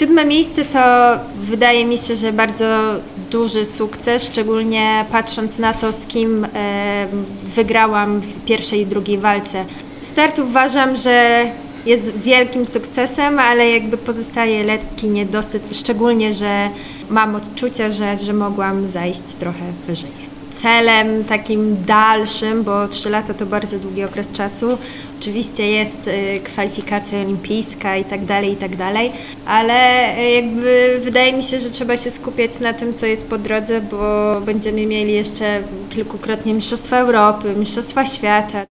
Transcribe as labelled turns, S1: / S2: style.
S1: 7. miejsce to wydaje mi się, że bardzo duży sukces, szczególnie patrząc na to, z kim wygrałam w pierwszej i drugiej walce. Start uważam, że jest wielkim sukcesem, ale jakby pozostaje lekki niedosyt, szczególnie, że mam odczucia, że mogłam zajść trochę wyżej. Celem takim dalszym, bo 3 lata to bardzo długi okres czasu, oczywiście jest kwalifikacja olimpijska i tak dalej, ale jakby wydaje mi się, że trzeba się skupiać na tym, co jest po drodze, bo będziemy mieli jeszcze kilkukrotnie Mistrzostwa Europy, Mistrzostwa Świata.